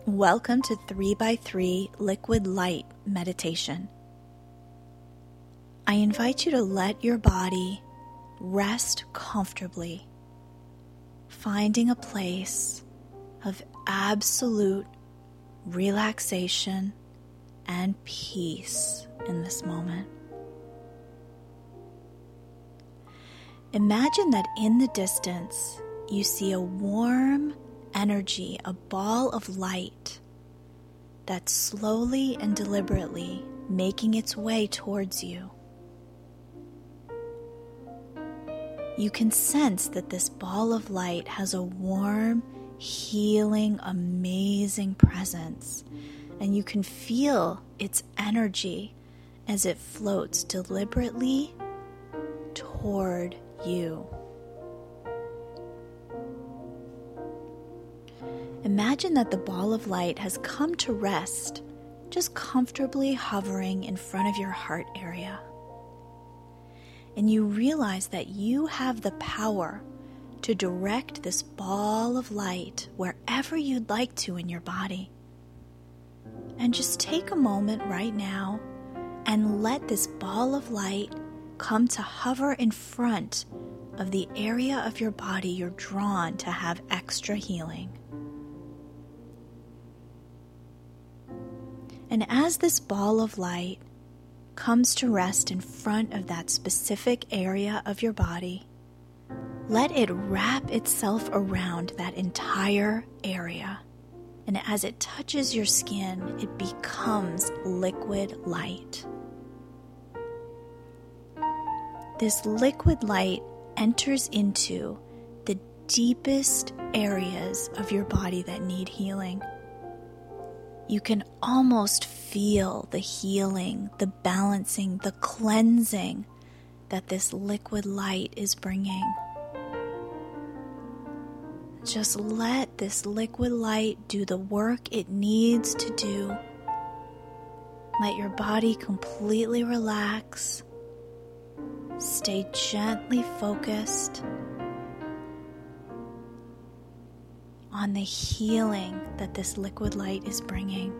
Welcome to 3x3 Liquid Light Meditation. I invite you to let your body rest comfortably, finding a place of absolute relaxation and peace in this moment. Imagine that in the distance you see a warm energy, a ball of light that's slowly and deliberately making its way towards you. You can sense that this ball of light has a warm, healing, amazing presence, and you can feel its energy as it floats deliberately toward you. Imagine that the ball of light has come to rest, just comfortably hovering in front of your heart area. And you realize that you have the power to direct this ball of light wherever you'd like to in your body. And just take a moment right now and let this ball of light come to hover in front of the area of your body you're drawn to have extra healing. And as this ball of light comes to rest in front of that specific area of your body, let it wrap itself around that entire area. And as it touches your skin, it becomes liquid light. This liquid light enters into the deepest areas of your body that need healing. You can almost feel the healing, the balancing, the cleansing that this liquid light is bringing. Just let this liquid light do the work it needs to do. Let your body completely relax. Stay gently focused on the healing that this liquid light is bringing.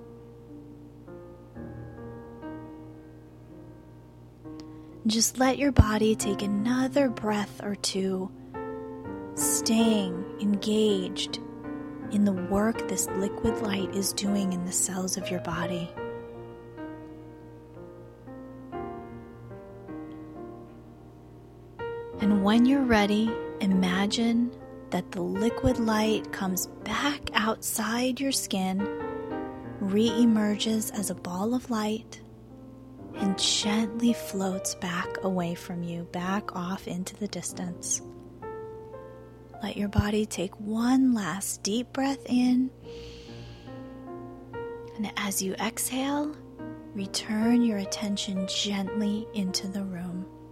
Just let your body take another breath or two, staying engaged in the work this liquid light is doing in the cells of your body. And when you're ready, imagine that the liquid light comes back outside your skin, re-emerges as a ball of light, and gently floats back away from you, back off into the distance. Let your body take one last deep breath in, and as you exhale, return your attention gently into the room.